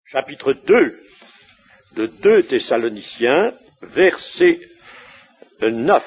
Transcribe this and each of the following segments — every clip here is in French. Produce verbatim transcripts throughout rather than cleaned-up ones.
chapitre deux de deux Thessaloniciens, verset neuf.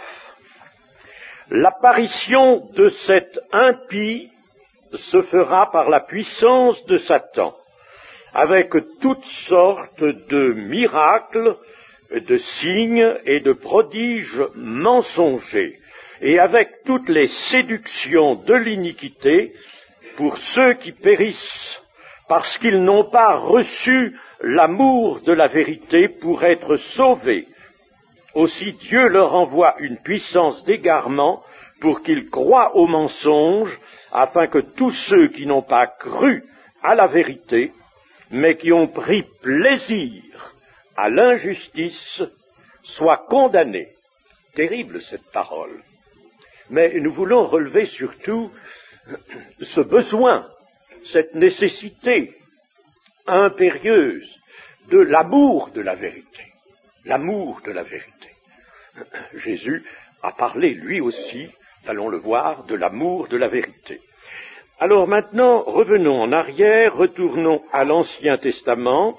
L'apparition de cet impie se fera par la puissance de Satan, avec toutes sortes de miracles, de signes et de prodiges mensongers, et avec toutes les séductions de l'iniquité pour ceux qui périssent, parce qu'ils n'ont pas reçu l'amour de la vérité pour être sauvés. Aussi Dieu leur envoie une puissance d'égarement pour qu'ils croient au mensonge, afin que tous ceux qui n'ont pas cru à la vérité, mais qui ont pris plaisir à l'injustice, soient condamnés. Terrible cette parole. Mais nous voulons relever surtout ce besoin, cette nécessité impérieuse de l'amour de la vérité. L'amour de la vérité. Jésus a parlé lui aussi, allons le voir, de l'amour de la vérité. Alors maintenant, revenons en arrière, retournons à l'Ancien Testament,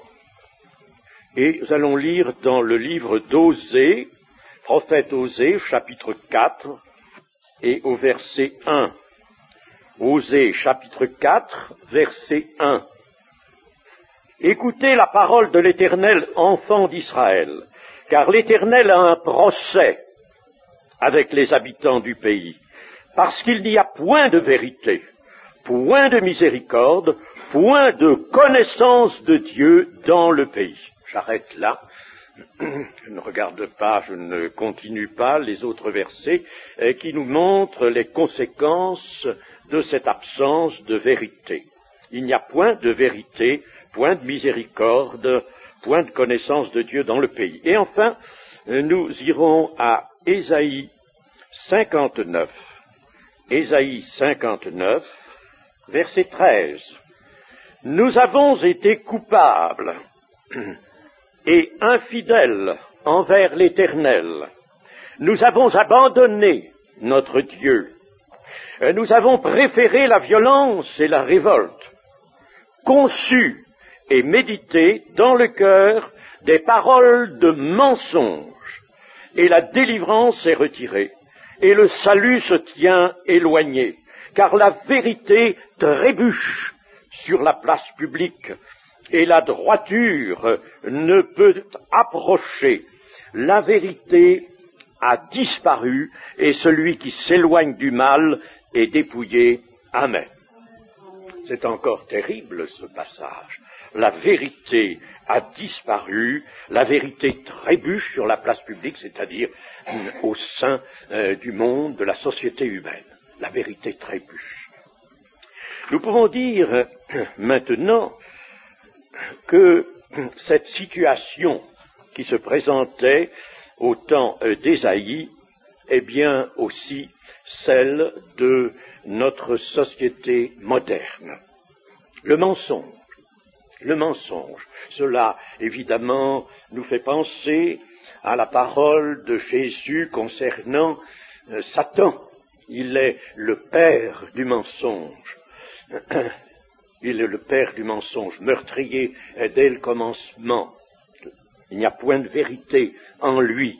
et nous allons lire dans le livre d'Osée, prophète Osée, chapitre quatre, et au verset un. Osée, chapitre quatre, verset un. Écoutez la parole de l'Éternel, enfants d'Israël, car l'Éternel a un procès avec les habitants du pays, parce qu'il n'y a point de vérité, point de miséricorde, point de connaissance de Dieu dans le pays. J'arrête là. Je ne regarde pas, je ne continue pas les autres versets eh, qui nous montrent les conséquences de cette absence de vérité. Il n'y a point de vérité, point de miséricorde, point de connaissance de Dieu dans le pays. Et enfin, nous irons à Ésaïe cinquante-neuf. Ésaïe cinquante-neuf, verset treize. Nous avons été coupables et infidèles envers l'Éternel. Nous avons abandonné notre Dieu. Nous avons préféré la violence et la révolte, conçu et médité dans le cœur des paroles de mensonge, et la délivrance est retirée, et le salut se tient éloigné, car la vérité trébuche sur la place publique, et la droiture ne peut approcher. La vérité a disparu, et celui qui s'éloigne du mal est dépouillé. Amen. C'est encore terrible ce passage. La vérité a disparu, la vérité trébuche sur la place publique, c'est-à-dire au sein euh, du monde, de la société humaine. La vérité trébuche. Nous pouvons dire euh, maintenant que cette situation qui se présentait au temps euh, d'Ésaïe est bien aussi celle de notre société moderne. Le mensonge. Le mensonge. Cela, évidemment, nous fait penser à la parole de Jésus concernant euh, Satan. Il est le père du mensonge. Il est le père du mensonge, meurtrier dès le commencement. Il n'y a point de vérité en lui.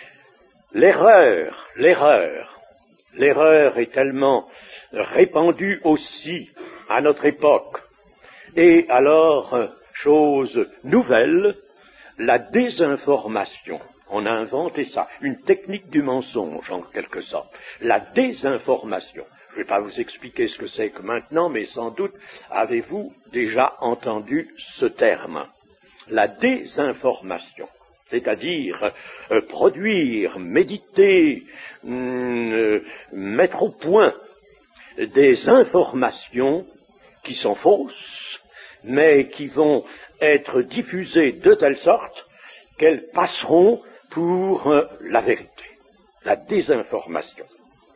L'erreur, l'erreur, l'erreur est tellement répandue aussi à notre époque. Et alors, chose nouvelle, la désinformation. On a inventé ça, une technique du mensonge en quelque sorte. La désinformation. Je ne vais pas vous expliquer ce que c'est que maintenant, mais sans doute avez-vous déjà entendu ce terme. La désinformation, c'est-à-dire euh, produire, méditer, euh, mettre au point des informations qui sont fausses, mais qui vont être diffusées de telle sorte qu'elles passeront pour euh, la vérité, la désinformation.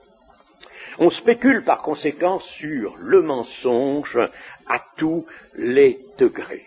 On spécule par conséquent sur le mensonge à tous les degrés.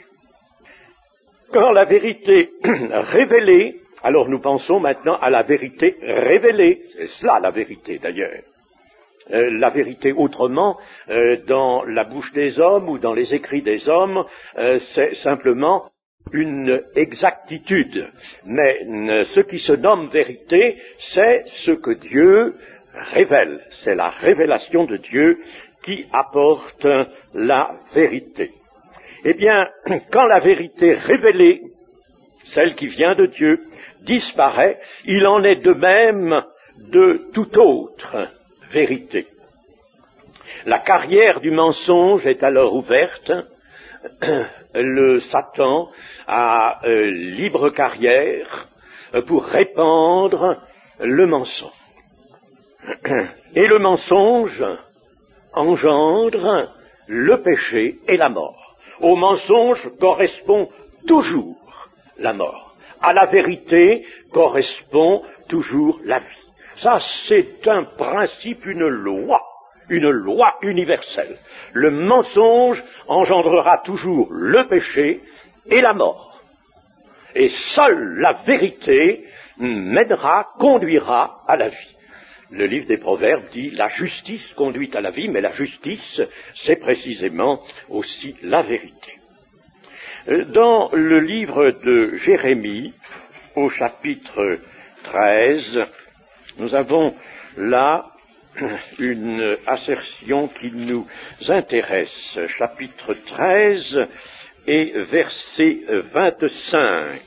Quand la vérité révélée, alors nous pensons maintenant à la vérité révélée, c'est cela la vérité d'ailleurs, euh, la vérité autrement euh, dans la bouche des hommes ou dans les écrits des hommes, euh, c'est simplement une exactitude. Mais euh, ce qui se nomme vérité, c'est ce que Dieu révèle. C'est la révélation de Dieu qui apporte la vérité. Eh bien, quand la vérité révélée, celle qui vient de Dieu, disparaît, il en est de même de toute autre vérité. La carrière du mensonge est alors ouverte. Le Satan a euh, libre carrière pour répandre le mensonge. Et le mensonge engendre le péché et la mort. Au mensonge correspond toujours la mort. À la vérité correspond toujours la vie. Ça, c'est un principe, une loi, une loi universelle. Le mensonge engendrera toujours le péché et la mort. Et seule la vérité mènera, conduira à la vie. Le livre des Proverbes dit « La justice conduit à la vie », mais la justice, c'est précisément aussi la vérité. Dans le livre de Jérémie, au chapitre treize, nous avons là une assertion qui nous intéresse. Chapitre treize et verset vingt-cinq.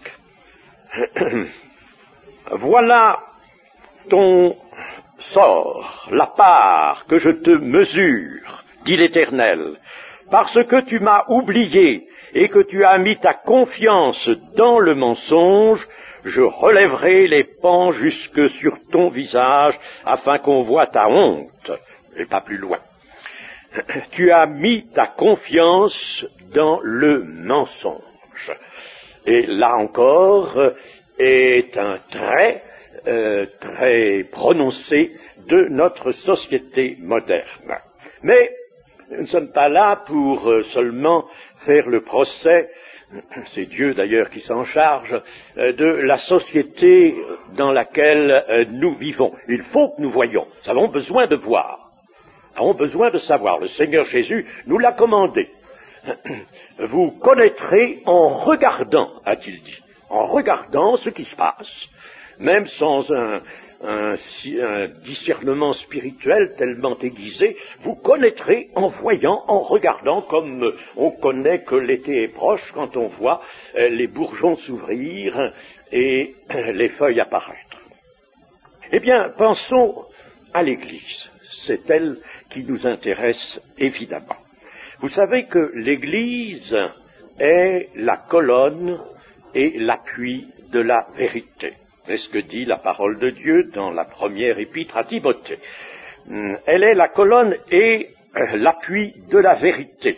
Voilà ton sort, la part que je te mesure, dit l'Éternel, parce que tu m'as oublié et que tu as mis ta confiance dans le mensonge, je relèverai les pans jusque sur ton visage, afin qu'on voie ta honte, et pas plus loin. Tu as mis ta confiance dans le mensonge. Et là encore est un trait euh, très prononcé de notre société moderne. Mais nous ne sommes pas là pour euh, seulement faire le procès, c'est Dieu d'ailleurs qui s'en charge, euh, de la société dans laquelle euh, nous vivons. Il faut que nous voyions, nous avons besoin de voir, nous avons besoin de savoir. Le Seigneur Jésus nous l'a commandé. Vous connaîtrez en regardant, a-t-il dit, en regardant ce qui se passe, même sans un, un, un discernement spirituel tellement aiguisé, vous connaîtrez en voyant, en regardant, comme on connaît que l'été est proche quand on voit euh, les bourgeons s'ouvrir et euh, les feuilles apparaître. Eh bien, pensons à l'Église. C'est elle qui nous intéresse évidemment. Vous savez que l'Église est la colonne et l'appui de la vérité. C'est ce que dit la parole de Dieu dans la première épître à Timothée. Elle est la colonne et l'appui de la vérité.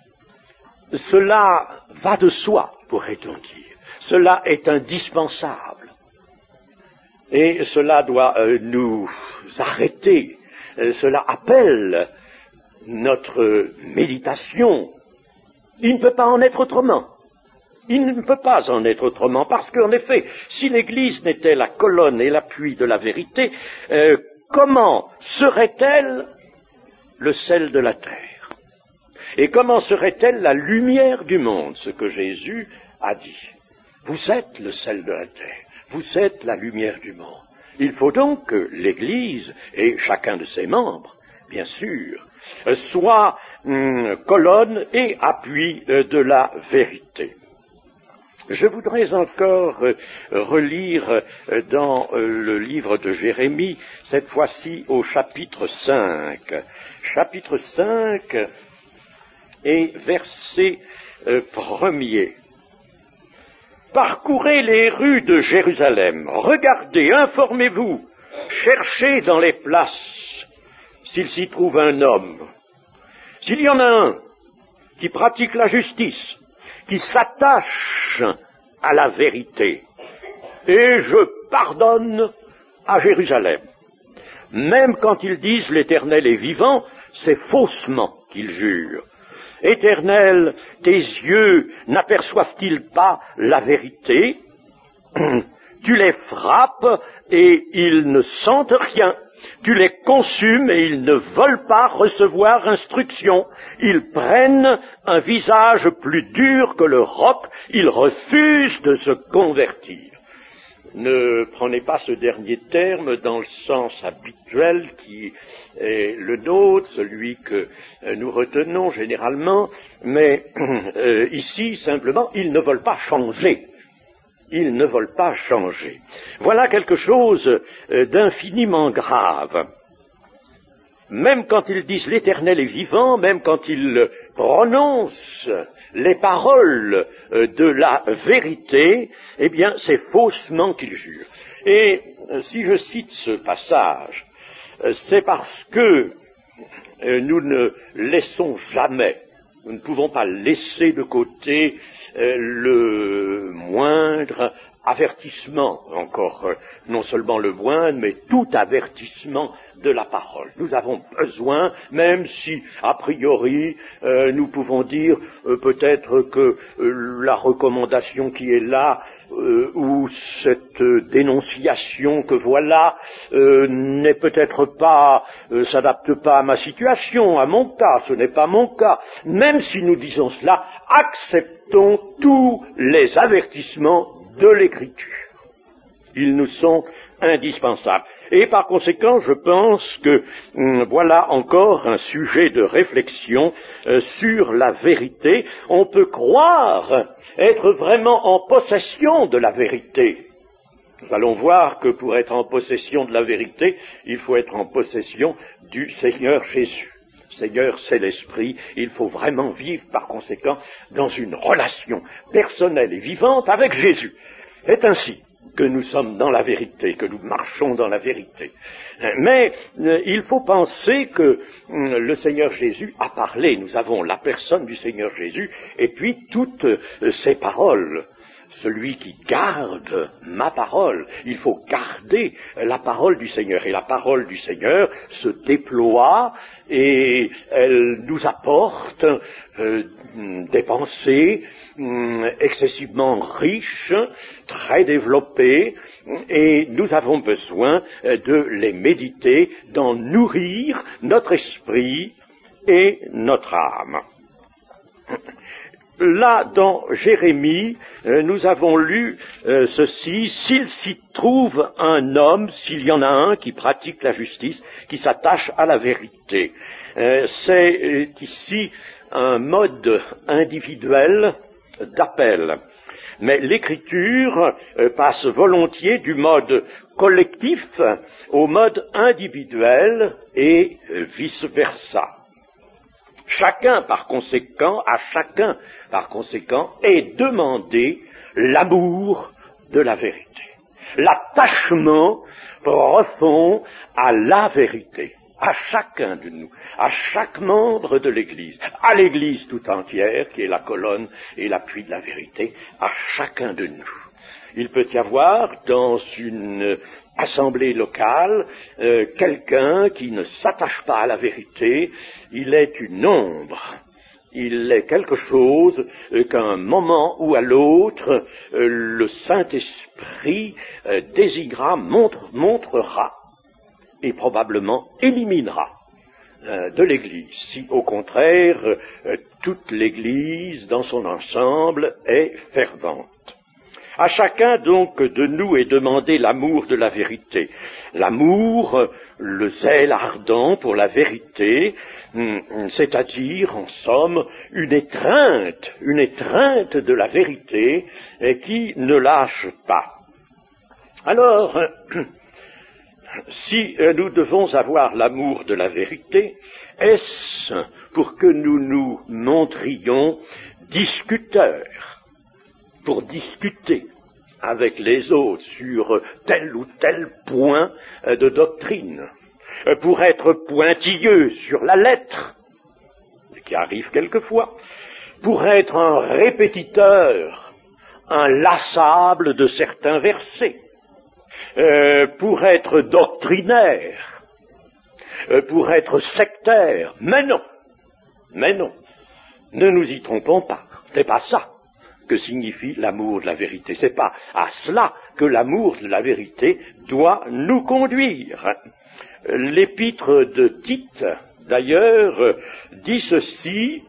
Cela va de soi, pourrait-on dire. Cela est indispensable. Et cela doit euh, nous arrêter. Euh, cela appelle notre méditation. Il ne peut pas en être autrement. Il ne peut pas en être autrement, parce qu'en effet, si l'Église n'était la colonne et l'appui de la vérité, euh, comment serait-elle le sel de la terre? Et comment serait-elle la lumière du monde? Ce que Jésus a dit. Vous êtes le sel de la terre, vous êtes la lumière du monde. Il faut donc que l'Église, et chacun de ses membres, bien sûr, soit hum, colonne et appui euh, de la vérité. Je voudrais encore euh, relire euh, dans euh, le livre de Jérémie, cette fois-ci au chapitre cinq. Chapitre cinq et verset euh, premier. Parcourez les rues de Jérusalem, regardez, informez-vous, cherchez dans les places s'il s'y trouve un homme. S'il y en a un qui pratique la justice, qui s'attache à la vérité, et je pardonne à Jérusalem. Même quand ils disent l'Éternel est vivant, c'est faussement qu'ils jurent. Éternel, tes yeux n'aperçoivent-ils pas la vérité? Tu les frappes et ils ne sentent rien. Tu les consumes et ils ne veulent pas recevoir instruction. Ils prennent un visage plus dur que le roc. Ils refusent de se convertir. Ne prenez pas ce dernier terme dans le sens habituel qui est le nôtre, celui que nous retenons généralement, mais euh, ici, simplement, ils ne veulent pas changer. Ils ne veulent pas changer. Voilà quelque chose d'infiniment grave. Même quand ils disent l'Éternel est vivant, même quand ils prononcent les paroles de la vérité, eh bien, c'est faussement qu'ils jurent. Et si je cite ce passage, c'est parce que nous ne laissons jamais, nous ne pouvons pas laisser de côté le moindre avertissement, encore euh, non seulement le moindre, mais tout avertissement de la parole. Nous avons besoin, même si, a priori, euh, nous pouvons dire euh, peut-être que euh, la recommandation qui est là, euh, ou cette euh, dénonciation que voilà, euh, n'est peut-être pas, euh, s'adapte pas à ma situation, à mon cas, ce n'est pas mon cas. Même si nous disons cela, acceptons tous les avertissements de l'Écriture. Ils nous sont indispensables. Et par conséquent, je pense que hum, voilà encore un sujet de réflexion euh, sur la vérité. On peut croire être vraiment en possession de la vérité. Nous allons voir que pour être en possession de la vérité, il faut être en possession du Seigneur Jésus. Seigneur, c'est l'Esprit, il faut vraiment vivre par conséquent dans une relation personnelle et vivante avec Jésus. C'est ainsi que nous sommes dans la vérité, que nous marchons dans la vérité. Mais euh, il faut penser que euh, le Seigneur Jésus a parlé, nous avons la personne du Seigneur Jésus, et puis toutes euh, ses paroles. Celui qui garde ma parole, il faut garder la parole du Seigneur. Et la parole du Seigneur se déploie et elle nous apporte euh, des pensées euh, excessivement riches, très développées, et nous avons besoin de les méditer, d'en nourrir notre esprit et notre âme. Là, dans Jérémie, euh, nous avons lu euh, ceci: s'il s'y trouve un homme, s'il y en a un qui pratique la justice, qui s'attache à la vérité. Euh, c'est euh, ici un mode individuel d'appel. Mais l'Écriture euh, passe volontiers du mode collectif au mode individuel et euh, vice-versa. Chacun, par conséquent, à chacun, par conséquent, est demandé l'amour de la vérité, l'attachement profond à la vérité, à chacun de nous, à chaque membre de l'Église, à l'Église tout entière, qui est la colonne et l'appui de la vérité, à chacun de nous. Il peut y avoir dans une assemblée locale euh, quelqu'un qui ne s'attache pas à la vérité, il est une ombre, il est quelque chose euh, qu'à un moment ou à l'autre, euh, le Saint-Esprit euh, désignera, montre, montrera et probablement éliminera euh, de l'Église, si au contraire euh, toute l'Église dans son ensemble est fervente. À chacun donc de nous est demandé l'amour de la vérité. L'amour, le zèle ardent pour la vérité, c'est-à-dire, en somme, une étreinte, une étreinte de la vérité qui ne lâche pas. Alors, si nous devons avoir l'amour de la vérité, est-ce pour que nous nous montrions discuteurs, pour discuter avec les autres sur tel ou tel point de doctrine, pour être pointilleux sur la lettre, ce qui arrive quelquefois, pour être un répétiteur inlassable de certains versets, euh, pour être doctrinaire, euh, pour être sectaire. Mais non, mais non, ne nous y trompons pas, c'est pas ça. que signifie l'amour de la vérité. C'est pas à cela que l'amour de la vérité doit nous conduire. L'épître de Tite, d'ailleurs, dit ceci: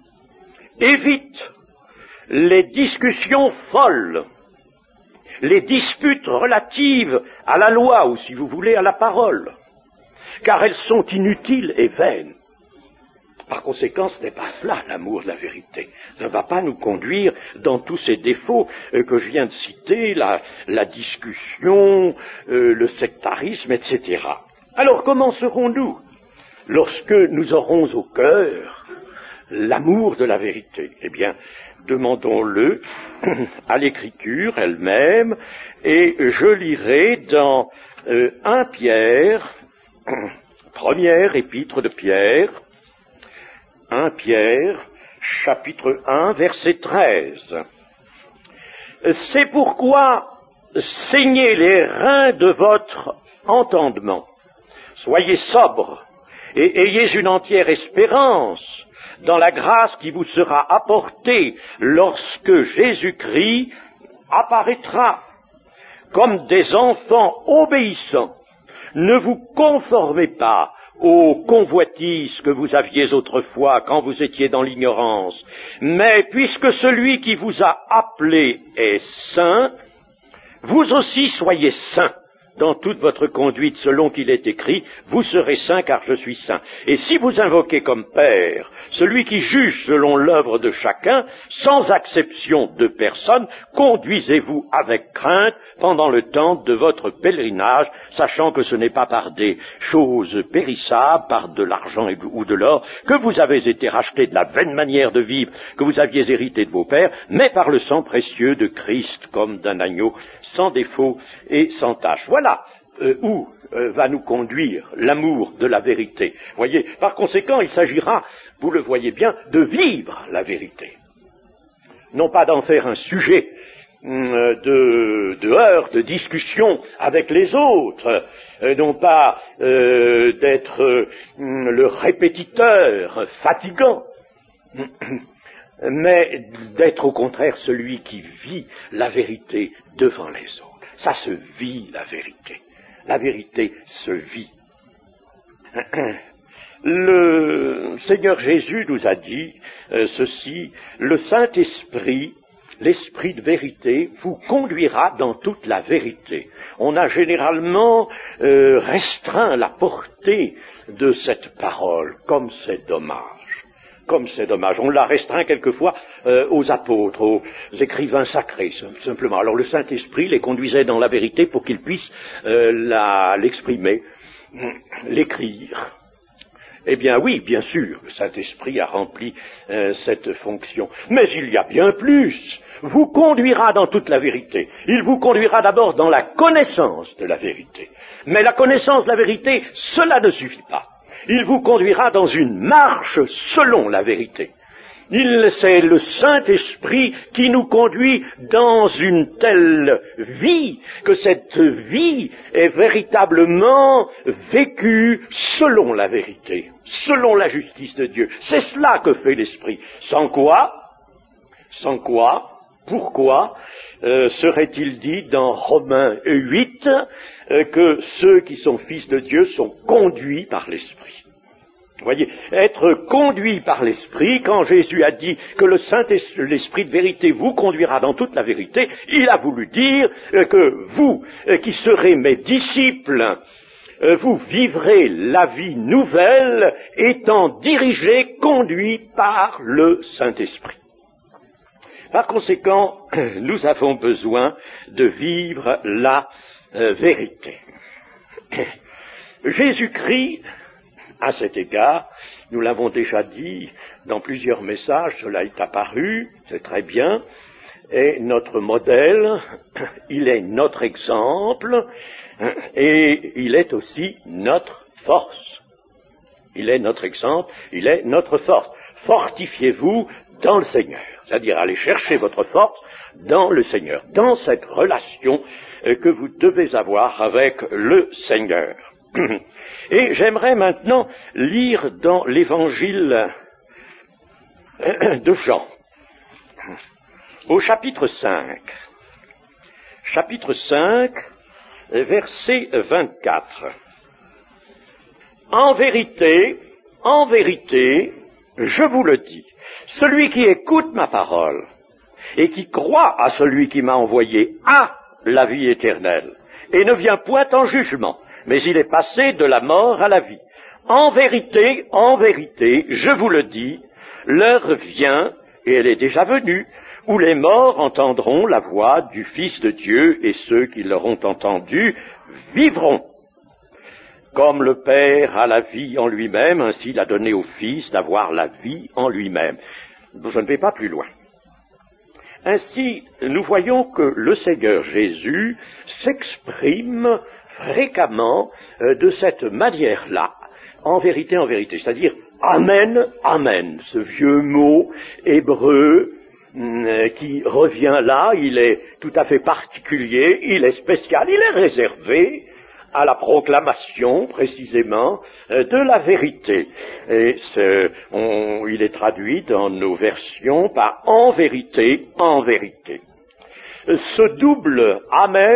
évite les discussions folles, les disputes relatives à la loi, ou si vous voulez à la parole, car elles sont inutiles et vaines. Par conséquent, ce n'est pas cela l'amour de la vérité. Ça ne va pas nous conduire dans tous ces défauts euh, que je viens de citer, la, la discussion, euh, le sectarisme, et cetera. Alors comment serons-nous lorsque nous aurons au cœur l'amour de la vérité? Eh bien, demandons-le à l'Écriture elle-même, et je lirai dans euh, un Pierre, première épître de Pierre, un Pierre, chapitre un, verset treize. C'est pourquoi saignez les reins de votre entendement, soyez sobres et ayez une entière espérance dans la grâce qui vous sera apportée lorsque Jésus-Christ apparaîtra. Comme des enfants obéissants, ne vous conformez pas aux convoitises que vous aviez autrefois quand vous étiez dans l'ignorance, mais puisque celui qui vous a appelé est saint, vous aussi soyez saints dans toute votre conduite selon qu'il est écrit, vous serez saints car je suis saint. Et si vous invoquez comme Père celui qui juge selon l'œuvre de chacun, sans acception de personne, conduisez-vous avec crainte pendant le temps de votre pèlerinage, sachant que ce n'est pas par des choses périssables, par de l'argent ou de l'or, que vous avez été rachetés de la vaine manière de vivre que vous aviez hérité de vos pères, mais par le sang précieux de Christ, comme d'un agneau, sans défaut et sans tache. Voilà euh, où euh, va nous conduire l'amour de la vérité. Voyez, par conséquent, il s'agira, vous le voyez bien, de vivre la vérité. Non pas d'en faire un sujet euh, de, de heurts, de discussion avec les autres, euh, non pas euh, d'être euh, le répétiteur fatigant, mais d'être au contraire celui qui vit la vérité devant les autres. Ça se vit, la vérité. La vérité se vit. Le Seigneur Jésus nous a dit euh, ceci: le Saint-Esprit, l'Esprit de vérité, vous conduira dans toute la vérité. On a généralement euh, restreint la portée de cette parole, comme c'est dommage. Comme c'est dommage. On l'a restreint quelquefois euh, aux apôtres, aux écrivains sacrés, simplement. Alors le Saint-Esprit les conduisait dans la vérité pour qu'ils puissent euh, la, l'exprimer, l'écrire. Eh bien oui, bien sûr, le Saint-Esprit a rempli euh, cette fonction. Mais il y a bien plus. Vous conduira dans toute la vérité. Il vous conduira d'abord dans la connaissance de la vérité. Mais la connaissance de la vérité, cela ne suffit pas. Il vous conduira dans une marche selon la vérité. Il, c'est le Saint-Esprit qui nous conduit dans une telle vie que cette vie est véritablement vécue selon la vérité, selon la justice de Dieu. C'est cela que fait l'Esprit. Sans quoi, sans quoi, pourquoi euh, serait-il dit dans Romains huit euh, que ceux qui sont fils de Dieu sont conduits par l'Esprit? Vous voyez, être conduit par l'Esprit, quand Jésus a dit que le Saint-Esprit, l'Esprit de vérité vous conduira dans toute la vérité, il a voulu dire euh, que vous, euh, qui serez mes disciples, euh, vous vivrez la vie nouvelle étant dirigés, conduits par le Saint-Esprit. Par conséquent, nous avons besoin de vivre la euh, vérité. Jésus-Christ, à cet égard, nous l'avons déjà dit dans plusieurs messages, cela est apparu, c'est très bien, est notre modèle, il est notre exemple, et il est aussi notre force. Il est notre exemple, il est notre force. Fortifiez-vous dans le Seigneur, c'est-à-dire allez chercher votre force dans le Seigneur, dans cette relation que vous devez avoir avec le Seigneur. Et j'aimerais maintenant lire dans l'évangile de Jean. au chapitre cinq. Chapitre cinq, verset vingt-quatre. En vérité, en vérité, je vous le dis, celui qui écoute ma parole et qui croit à celui qui m'a envoyé a la vie éternelle et ne vient point en jugement, mais il est passé de la mort à la vie. En vérité, en vérité, je vous le dis, l'heure vient, et elle est déjà venue, où les morts entendront la voix du Fils de Dieu, et ceux qui l'auront entendu vivront. Comme le Père a la vie en lui-même, ainsi il a donné au Fils d'avoir la vie en lui-même. Je ne vais pas plus loin. Ainsi, nous voyons que le Seigneur Jésus s'exprime fréquemment euh, de cette manière-là, en vérité, en vérité, c'est-à-dire Amen, Amen, ce vieux mot hébreu euh, qui revient là, il est tout à fait particulier, il est spécial, il est réservé à la proclamation, précisément, euh, de la vérité. Et ce, on, il est traduit dans nos versions par « en vérité, en vérité ». Ce double « Amen »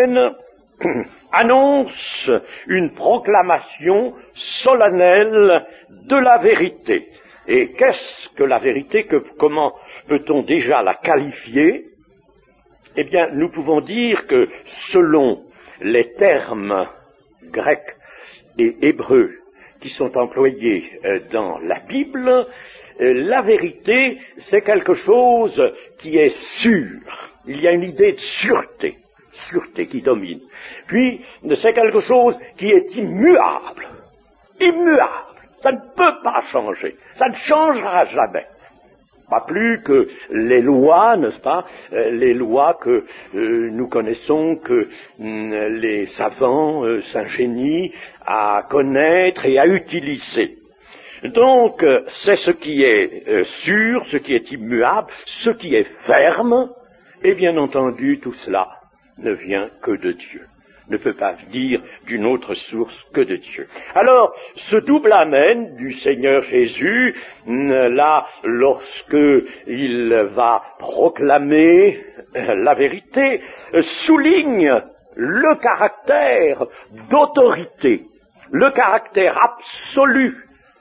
annonce une proclamation solennelle de la vérité. Et qu'est-ce que la vérité? que, Comment peut-on déjà la qualifier? Eh bien, nous pouvons dire que selon les termes grecs et hébreux qui sont employés euh, dans la Bible, euh, la vérité, c'est quelque chose qui est sûr. Il y a une idée de sûreté, sûreté qui domine. Puis, c'est quelque chose qui est immuable, immuable. Ça ne peut pas changer, ça ne changera jamais. Pas plus que les lois, n'est-ce pas, euh, les lois que euh, nous connaissons, que euh, les savants euh, s'ingénient à connaître et à utiliser. Donc, euh, c'est ce qui est euh, sûr, ce qui est immuable, ce qui est ferme, et bien entendu, tout cela ne vient que de Dieu, ne peut pas venir d'une autre source que de Dieu. Alors, ce double Amen du Seigneur Jésus, là, lorsque il va proclamer la vérité, souligne le caractère d'autorité, le caractère absolu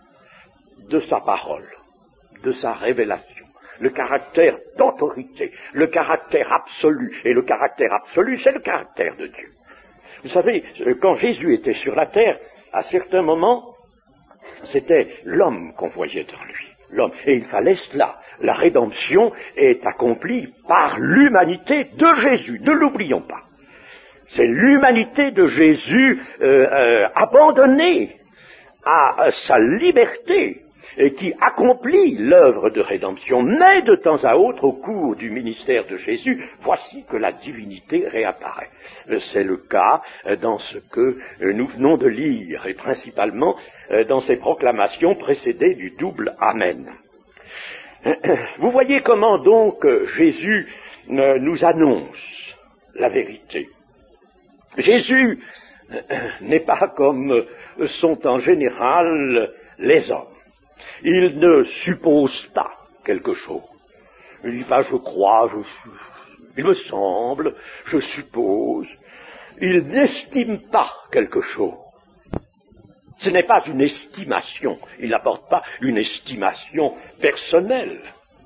de sa parole, de sa révélation. Le caractère d'autorité, le caractère absolu. Et le caractère absolu, c'est le caractère de Dieu. Vous savez, quand Jésus était sur la terre, à certains moments, c'était l'homme qu'on voyait en lui. L'homme. Et il fallait cela. La rédemption est accomplie par l'humanité de Jésus. Ne l'oublions pas. C'est l'humanité de Jésus euh, euh, abandonnée à sa liberté, et qui accomplit l'œuvre de rédemption. Mais de temps à autre, au cours du ministère de Jésus, voici que la divinité réapparaît. C'est le cas dans ce que nous venons de lire, et principalement dans ces proclamations précédées du double Amen. Vous voyez comment donc Jésus nous annonce la vérité. Jésus n'est pas comme sont en général les hommes. Il ne suppose pas quelque chose. Il ne dit pas je crois, je, il me semble, je suppose. Il n'estime pas quelque chose. Ce n'est pas une estimation. Il n'apporte pas une estimation personnelle.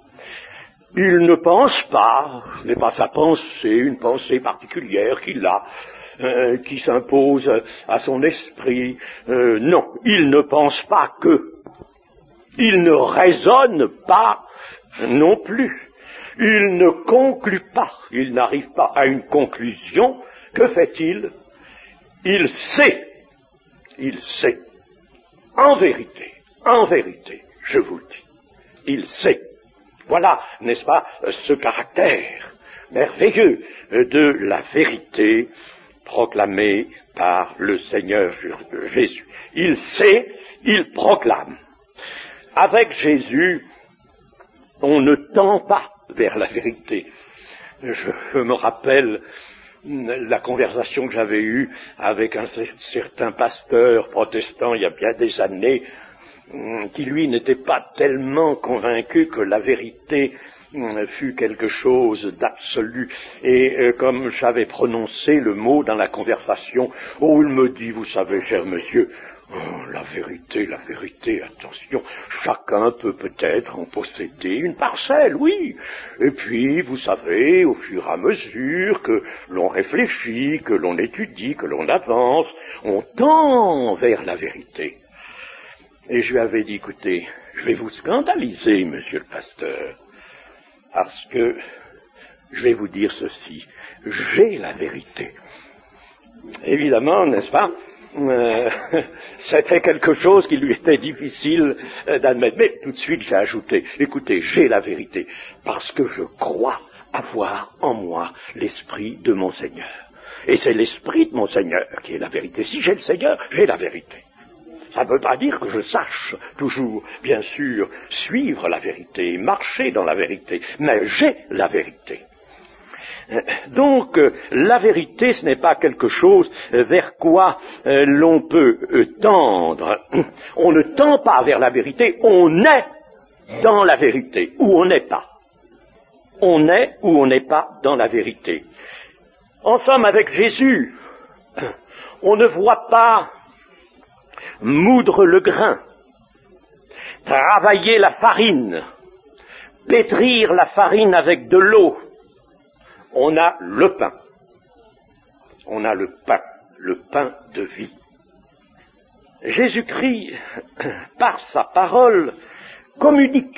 Il ne pense pas, ce n'est pas sa pensée, une pensée particulière qu'il a, euh, qui s'impose à son esprit. Euh, non, il ne pense pas que. Il ne raisonne pas non plus. Il ne conclut pas. Il n'arrive pas à une conclusion. Que fait-il? Il sait. Il sait. En vérité, en vérité, je vous le dis. Il sait. Voilà, n'est-ce pas, ce caractère merveilleux de la vérité proclamée par le Seigneur Jésus. Il sait, il proclame. Avec Jésus, on ne tend pas vers la vérité. Je, je me rappelle la conversation que j'avais eue avec un certain pasteur protestant il y a bien des années, qui lui n'était pas tellement convaincu que la vérité fut quelque chose d'absolu. Et euh, comme j'avais prononcé le mot dans la conversation, oh, il me dit, vous savez, cher monsieur, oh, la vérité, la vérité, attention, chacun peut peut-être en posséder une parcelle, oui. Et puis, vous savez, au fur et à mesure que l'on réfléchit, que l'on étudie, que l'on avance, on tend vers la vérité. Et je lui avais dit, écoutez, je vais vous scandaliser, monsieur le pasteur, parce que je vais vous dire ceci, j'ai la vérité. Évidemment, n'est-ce pas, euh, c'était quelque chose qui lui était difficile euh, d'admettre. Mais tout de suite, j'ai ajouté, écoutez, j'ai la vérité, parce que je crois avoir en moi l'esprit de mon Seigneur. Et c'est l'esprit de mon Seigneur qui est la vérité. Si j'ai le Seigneur, j'ai la vérité. Ça ne veut pas dire que je sache toujours, bien sûr, suivre la vérité, marcher dans la vérité, mais j'ai la vérité. Donc, euh, la vérité, ce n'est pas quelque chose euh, vers quoi euh, l'on peut euh, tendre. On ne tend pas vers la vérité, on est dans la vérité, ou on n'est pas. On est ou on n'est pas dans la vérité. En somme, avec Jésus, on ne voit pas moudre le grain, travailler la farine, pétrir la farine avec de l'eau. On a le pain. On a le pain, le pain de vie. Jésus-Christ, par sa parole, communique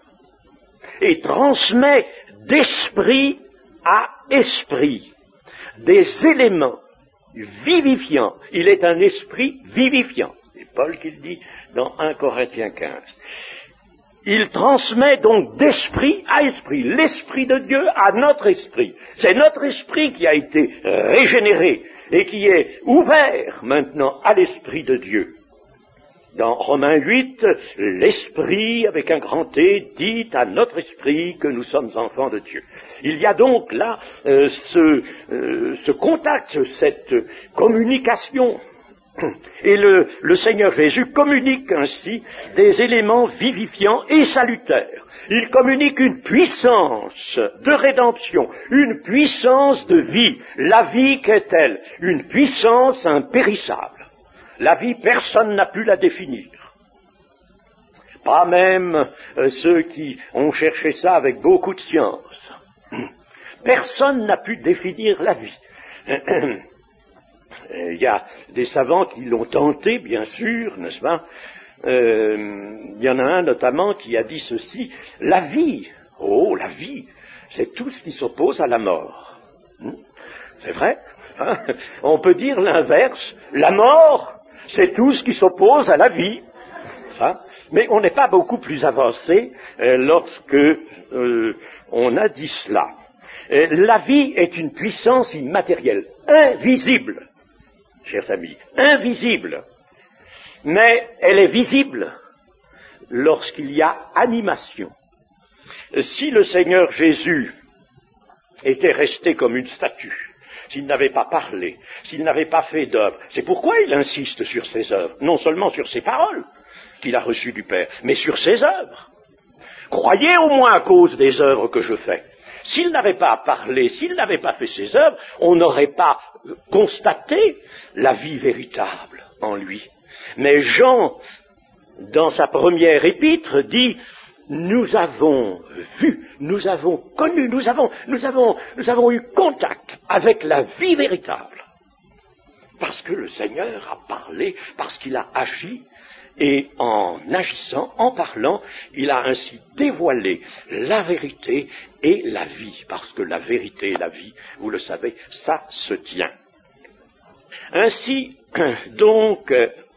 et transmet d'esprit à esprit des éléments vivifiants. Il est un esprit vivifiant. C'est Paul qui le dit dans un Corinthiens quinze. Il transmet donc d'esprit à esprit, l'esprit de Dieu à notre esprit. C'est notre esprit qui a été régénéré et qui est ouvert maintenant à l'esprit de Dieu. Dans Romains huit, l'esprit, avec un grand T, dit à notre esprit que nous sommes enfants de Dieu. Il y a donc là euh, ce, euh, ce contact, cette communication. Et le, le Seigneur Jésus communique ainsi des éléments vivifiants et salutaires. Il communique une puissance de rédemption, une puissance de vie. La vie qu'est-elle? Une puissance impérissable. La vie, personne n'a pu la définir. Pas même euh, ceux qui ont cherché ça avec beaucoup de science. Personne n'a pu définir la vie. Il y a des savants qui l'ont tenté, bien sûr, n'est-ce pas? Euh, il y en a un notamment qui a dit ceci, la vie, oh la vie, c'est tout ce qui s'oppose à la mort. C'est vrai, hein? On peut dire l'inverse, la mort, c'est tout ce qui s'oppose à la vie. Hein? Mais on n'est pas beaucoup plus avancé euh, lorsque euh, on a dit cela. Euh, la vie est une puissance immatérielle, invisible. Chers amis, invisible, mais elle est visible lorsqu'il y a animation. Si le Seigneur Jésus était resté comme une statue, s'il n'avait pas parlé, s'il n'avait pas fait d'œuvre, c'est pourquoi il insiste sur ses œuvres, non seulement sur ses paroles qu'il a reçues du Père, mais sur ses œuvres. Croyez au moins à cause des œuvres que je fais. S'il n'avait pas parlé, s'il n'avait pas fait ses œuvres, on n'aurait pas constaté la vie véritable en lui. Mais Jean, dans sa première épître, dit « Nous avons vu, nous avons connu, nous avons, nous avons, nous avons eu contact avec la vie véritable. » Parce que le Seigneur a parlé, parce qu'il a agi. Et en agissant, en parlant, il a ainsi dévoilé la vérité et la vie, parce que la vérité et la vie, vous le savez, ça se tient. Ainsi, donc,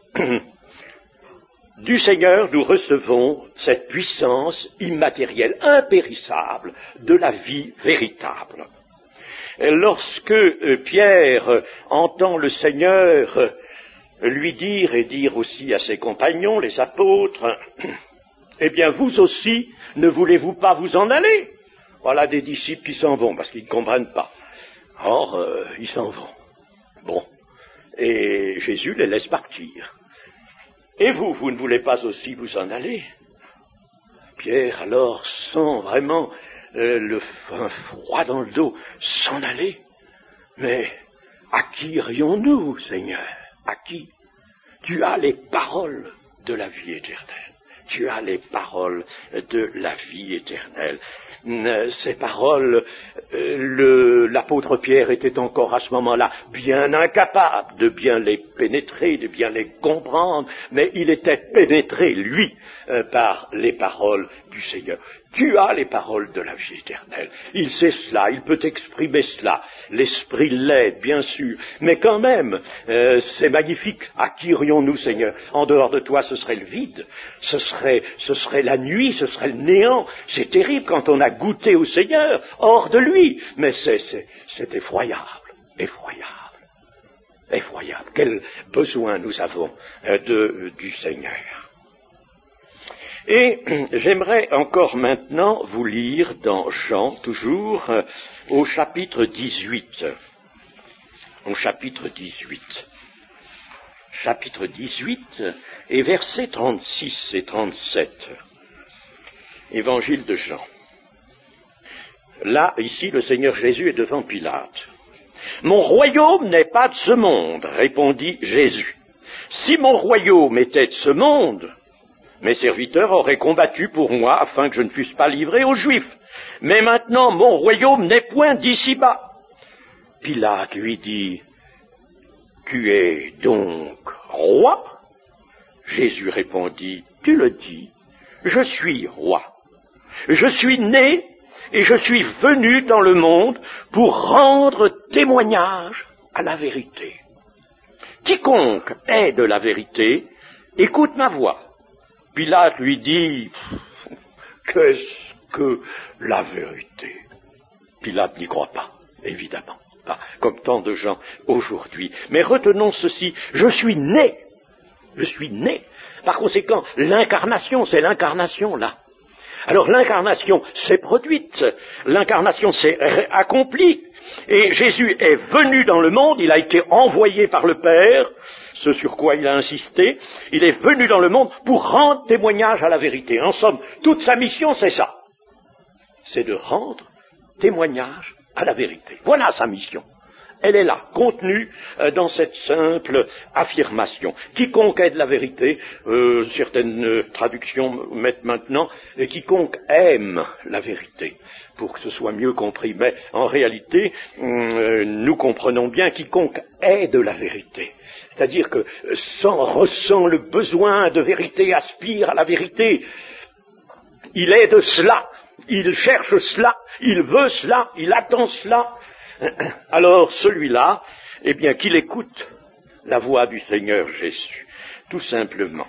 du Seigneur, nous recevons cette puissance immatérielle, impérissable, de la vie véritable. Lorsque Pierre entend le Seigneur lui dire et dire aussi à ses compagnons, les apôtres, eh bien vous aussi, ne voulez-vous pas vous en aller? Voilà des disciples qui s'en vont, parce qu'ils ne comprennent pas. Or, euh, ils s'en vont. Bon. Et Jésus les laisse partir. Et vous, vous ne voulez pas aussi vous en aller? Pierre alors sent vraiment euh, le un froid dans le dos, s'en aller. Mais à qui irions-nous, Seigneur? À qui? Tu as les paroles de la vie éternelle. Tu as les paroles de la vie éternelle. Ces paroles, le, l'apôtre Pierre était encore à ce moment-là bien incapable de bien les pénétrer, de bien les comprendre, mais il était pénétré, lui, par les paroles du Seigneur. Tu as les paroles de la vie éternelle. Il sait cela, il peut exprimer cela. L'Esprit l'aide, bien sûr. Mais quand même, euh, c'est magnifique. À qui irions-nous, Seigneur? En dehors de toi, ce serait le vide. Ce serait, ce serait la nuit, ce serait le néant. C'est terrible quand on a goûté au Seigneur, hors de lui. Mais c'est, c'est, c'est effroyable, effroyable, effroyable. Quel besoin nous avons euh, de, du Seigneur. Et j'aimerais encore maintenant vous lire dans Jean, toujours euh, au chapitre dix-huit. Au chapitre dix-huit. Chapitre dix-huit et versets trente-six et trente-sept. Évangile de Jean. Là, ici, le Seigneur Jésus est devant Pilate. « Mon royaume n'est pas de ce monde, répondit Jésus. Si mon royaume était de ce monde, mes serviteurs auraient combattu pour moi afin que je ne fusse pas livré aux Juifs. Mais maintenant, mon royaume n'est point d'ici-bas. » Pilate lui dit, « Tu es donc roi ?» Jésus répondit, « Tu le dis, je suis roi. Je suis né et je suis venu dans le monde pour rendre témoignage à la vérité. Quiconque est de la vérité, écoute ma voix. » Pilate lui dit, « Qu'est-ce que la vérité ?» Pilate n'y croit pas, évidemment, pas comme tant de gens aujourd'hui. Mais retenons ceci, je suis né, je suis né. Par conséquent, l'incarnation, c'est l'incarnation là. Alors l'incarnation s'est produite, l'incarnation s'est accomplie, et Jésus est venu dans le monde, il a été envoyé par le Père, ce sur quoi il a insisté, il est venu dans le monde pour rendre témoignage à la vérité. En somme, toute sa mission, c'est ça. C'est de rendre témoignage à la vérité. Voilà sa mission. Elle est là, contenue euh, dans cette simple affirmation. Quiconque est de la vérité, euh, certaines euh, traductions mettent maintenant, et quiconque aime la vérité, pour que ce soit mieux compris. Mais en réalité, euh, nous comprenons bien quiconque est de la vérité. C'est-à-dire que sans ressent le besoin de vérité, aspire à la vérité. Il est de cela, il cherche cela, il veut cela, il attend cela. Alors celui-là, eh bien qu'il écoute la voix du Seigneur Jésus, tout simplement.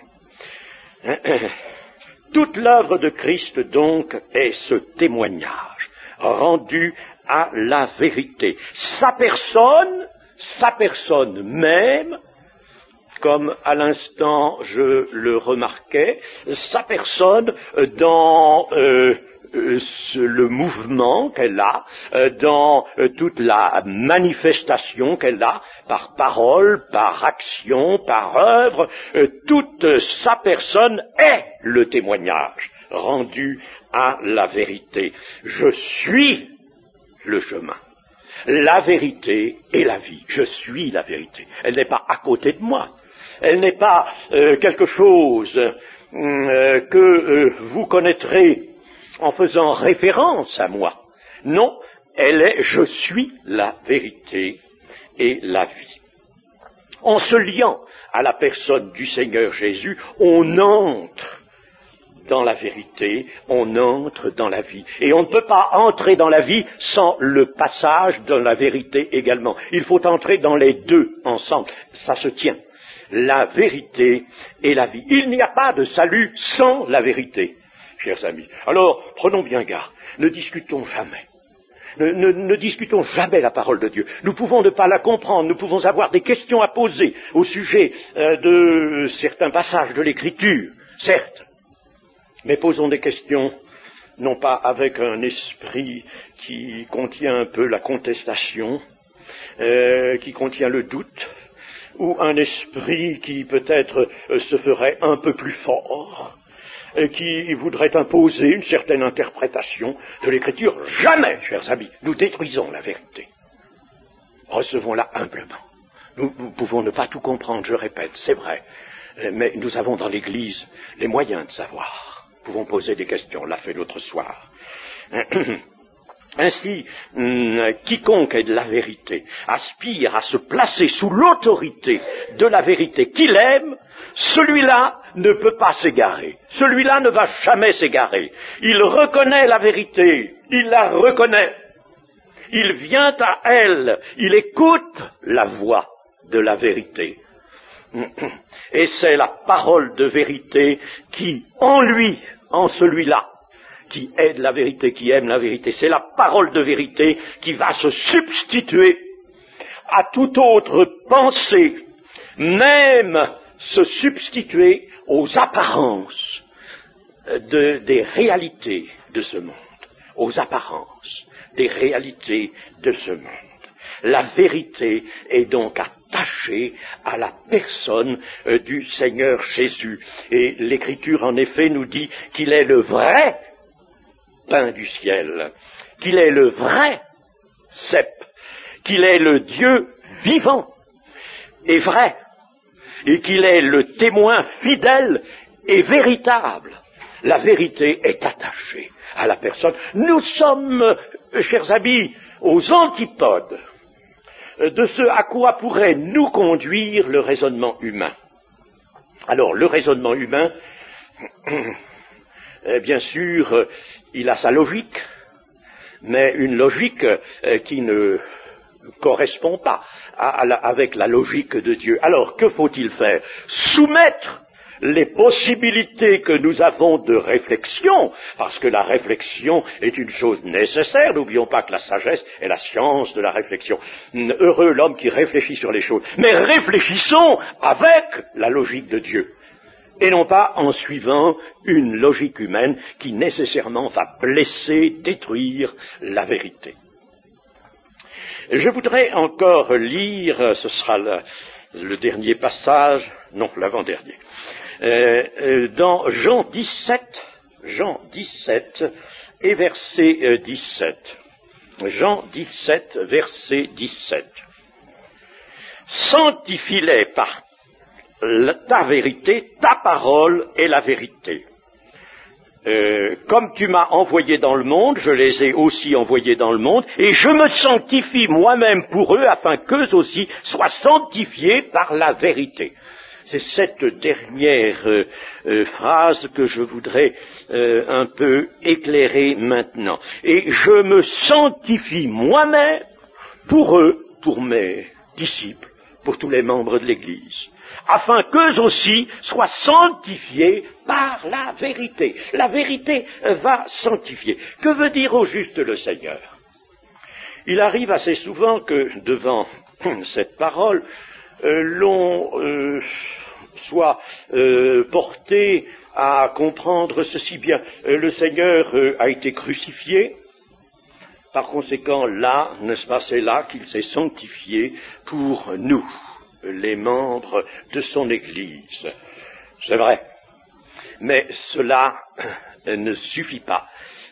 Toute l'œuvre de Christ donc est ce témoignage rendu à la vérité. Sa personne, sa personne même, comme à l'instant je le remarquais, sa personne dans euh, Euh, le mouvement qu'elle a, euh, dans euh, toute la manifestation qu'elle a, par parole, par action, par œuvre, euh, toute sa personne est le témoignage rendu à la vérité. Je suis le chemin, la vérité et la vie. Je suis la vérité. Elle n'est pas à côté de moi. Elle n'est pas euh, quelque chose euh, que euh, vous connaîtrez en faisant référence à moi. Non, elle est « je suis la vérité et la vie ». En se liant à la personne du Seigneur Jésus, on entre dans la vérité, on entre dans la vie. Et on ne peut pas entrer dans la vie sans le passage de la vérité également. Il faut entrer dans les deux ensemble. Ça se tient. La vérité et la vie. Il n'y a pas de salut sans la vérité. Chers amis, alors prenons bien garde, ne discutons jamais, ne, ne, ne discutons jamais la parole de Dieu. Nous pouvons ne pas la comprendre, nous pouvons avoir des questions à poser au sujet euh, de certains passages de l'Écriture, certes, mais posons des questions non pas avec un esprit qui contient un peu la contestation, euh, qui contient le doute, ou un esprit qui peut-être euh, se ferait un peu plus fort, euh, qui voudraient imposer une certaine interprétation de l'Écriture. Jamais, chers amis, nous détruisons la vérité. Recevons-la humblement. Nous, nous pouvons ne pas tout comprendre, je répète, c'est vrai, mais nous avons dans l'Église les moyens de savoir. Nous pouvons poser des questions, on l'a fait l'autre soir. Ainsi, quiconque est de la vérité aspire à se placer sous l'autorité de la vérité qu'il aime, celui-là ne peut pas s'égarer. Celui-là ne va jamais s'égarer. Il reconnaît la vérité, il la reconnaît. Il vient à elle, il écoute la voix de la vérité. Et c'est la parole de vérité qui, en lui, en celui-là, qui est de la vérité, qui aime la vérité, c'est la parole de vérité qui va se substituer à toute autre pensée, même se substituer aux apparences de, des réalités de ce monde, aux apparences des réalités de ce monde. La vérité est donc attachée à la personne euh, du Seigneur Jésus. Et l'Écriture, en effet, nous dit qu'il est le vrai pain du ciel, qu'il est le vrai cep, qu'il est le Dieu vivant et vrai, et qu'il est le témoin fidèle et véritable. La vérité est attachée à la personne. Nous sommes, chers amis, aux antipodes de ce à quoi pourrait nous conduire le raisonnement humain. Alors, le raisonnement humain, bien sûr, il a sa logique, mais une logique qui ne correspond pas à la, avec la logique de Dieu. Alors, que faut-il faire? Soumettre les possibilités que nous avons de réflexion, parce que la réflexion est une chose nécessaire. N'oublions pas que la sagesse est la science de la réflexion. Heureux l'homme qui réfléchit sur les choses. Mais réfléchissons avec la logique de Dieu, et non pas en suivant une logique humaine qui nécessairement va blesser, détruire la vérité. Je voudrais encore lire, ce sera le, le dernier passage, non, l'avant-dernier, euh, euh, dans Jean dix-sept, Jean dix-sept et verset euh, dix-sept. Jean dix-sept, verset dix-sept. Sanctifie-les par ta vérité, ta parole est la vérité. Euh, comme tu m'as envoyé dans le monde, je les ai aussi envoyés dans le monde, et je me sanctifie moi-même pour eux, afin qu'eux aussi soient sanctifiés par la vérité. C'est cette dernière euh, euh, phrase que je voudrais euh, un peu éclairer maintenant. Et je me sanctifie moi-même pour eux, pour mes disciples, pour tous les membres de l'Église, afin qu'eux aussi soient sanctifiés par la vérité. La vérité va sanctifier. Que veut dire au juste le Seigneur? Il arrive assez souvent que devant cette parole, euh, l'on euh, soit euh, porté à comprendre ceci bien. Euh, le Seigneur euh, a été crucifié. Par conséquent, là, n'est-ce pas, c'est là qu'il s'est sanctifié pour nous, les membres de son Église. C'est vrai, mais cela ne suffit pas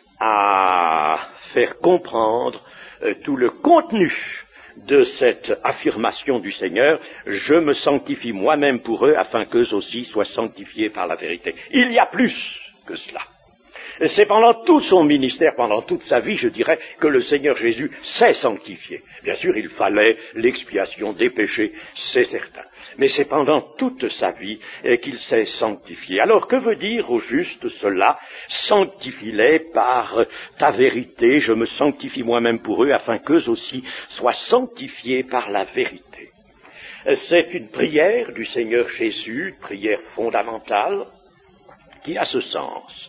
à faire comprendre tout le contenu de cette affirmation du Seigneur, je me sanctifie moi-même pour eux, afin qu'eux aussi soient sanctifiés par la vérité. Il y a plus que cela. C'est pendant tout son ministère, pendant toute sa vie, je dirais, que le Seigneur Jésus s'est sanctifié. Bien sûr, il fallait l'expiation des péchés, c'est certain. Mais c'est pendant toute sa vie qu'il s'est sanctifié. Alors, que veut dire au juste cela? Sanctifie-les par ta vérité, je me sanctifie moi-même pour eux, afin qu'eux aussi soient sanctifiés par la vérité. C'est une prière du Seigneur Jésus, une prière fondamentale, qui a ce sens.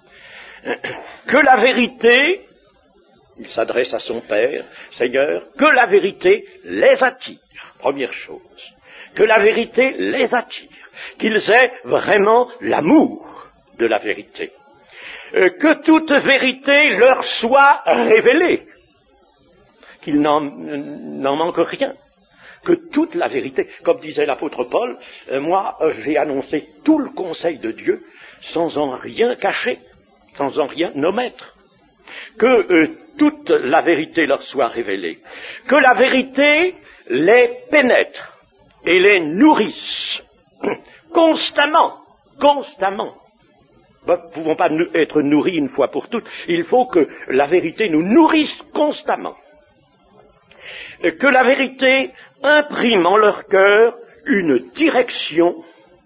Que la vérité, il s'adresse à son Père, Seigneur, que la vérité les attire, première chose, que la vérité les attire, qu'ils aient vraiment l'amour de la vérité, euh, que toute vérité leur soit révélée, qu'il n'en, n'en manque rien, que toute la vérité, comme disait l'apôtre Paul, euh, moi euh, j'ai annoncé tout le conseil de Dieu sans en rien cacher, sans en rien omettre, que euh, toute la vérité leur soit révélée, que la vérité les pénètre et les nourrisse constamment, constamment. Nous ne pouvons pas être nourris une fois pour toutes, il faut que la vérité nous nourrisse constamment. Que la vérité imprime en leur cœur une direction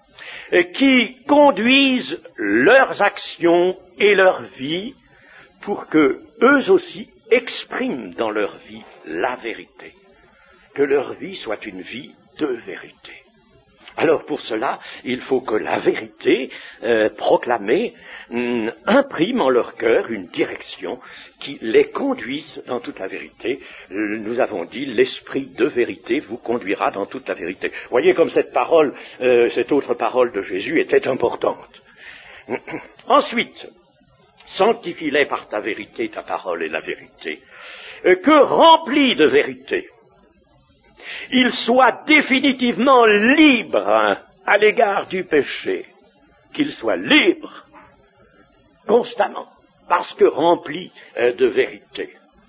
qui conduise leurs actions et leur vie pour que eux aussi expriment dans leur vie la vérité. Que leur vie soit une vie de vérité. Alors pour cela, il faut que la vérité euh, proclamée hum, imprime en leur cœur une direction qui les conduise dans toute la vérité. Euh, nous avons dit, l'esprit de vérité vous conduira dans toute la vérité. Voyez comme cette parole, euh, cette autre parole de Jésus était importante. Ensuite, sanctifie-les par ta vérité, ta parole est la vérité, euh, que remplis de vérité, ils soient définitivement libres à l'égard du péché, qu'ils soient libres constamment, parce que remplis de vérité,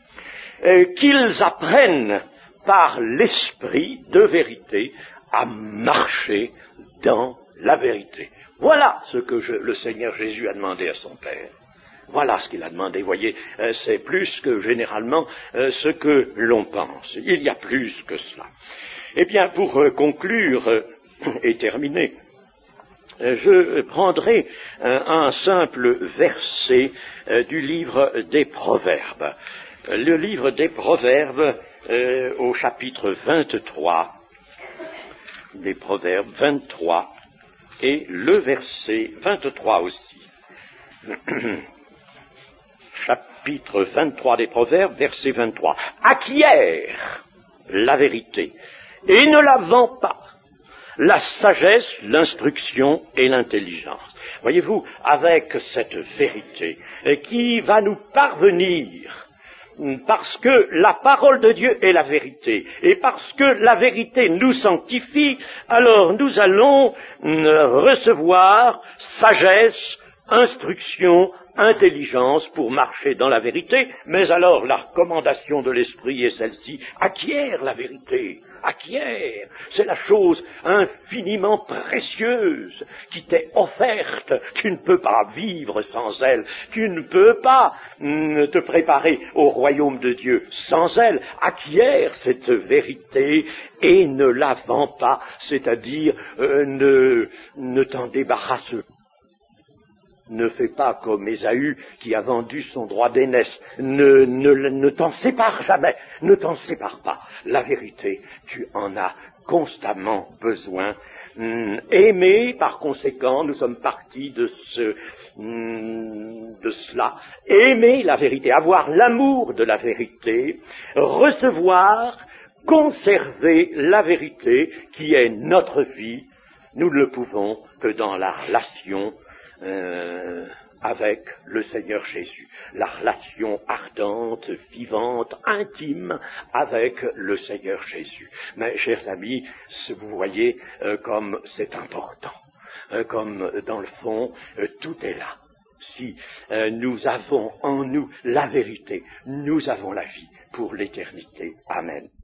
qu'ils apprennent par l'esprit de vérité à marcher dans la vérité. Voilà ce que je, le Seigneur Jésus a demandé à son Père. Voilà ce qu'il a demandé, vous voyez, euh, c'est plus que généralement euh, ce que l'on pense. Il y a plus que cela. Eh bien, pour euh, conclure euh, et terminer, euh, je prendrai euh, un simple verset euh, du livre des Proverbes. Euh, le livre des Proverbes euh, au chapitre vingt-trois, des Proverbes vingt-trois, et le verset vingt-trois aussi. Chapitre vingt-trois des Proverbes, verset vingt-trois. Acquiert la vérité et ne la vends pas, la sagesse, l'instruction et l'intelligence. Voyez-vous, avec cette vérité qui va nous parvenir, parce que la parole de Dieu est la vérité, et parce que la vérité nous sanctifie, alors nous allons recevoir sagesse, instruction, intelligence pour marcher dans la vérité, mais alors la recommandation de l'Esprit est celle-ci, acquiert la vérité, acquiert, c'est la chose infiniment précieuse qui t'est offerte, tu ne peux pas vivre sans elle, tu ne peux pas mm, te préparer au royaume de Dieu sans elle, acquiert cette vérité et ne la vends pas, c'est-à-dire euh, ne, ne t'en débarrasse pas. Ne fais pas comme Ésaü qui a vendu son droit d'aînesse. Ne, ne, ne t'en sépare jamais. Ne t'en sépare pas. La vérité, tu en as constamment besoin. Hum, aimer, par conséquent, nous sommes partis de ce, hum, de cela. Aimer la vérité, avoir l'amour de la vérité, recevoir, conserver la vérité qui est notre vie. Nous ne le pouvons que dans la relation Euh, avec le Seigneur Jésus, la relation ardente, vivante, intime avec le Seigneur Jésus. Mais, chers amis, vous voyez euh, comme c'est important, euh, comme dans le fond, euh, tout est là. Si euh, nous avons en nous la vérité, nous avons la vie pour l'éternité. Amen.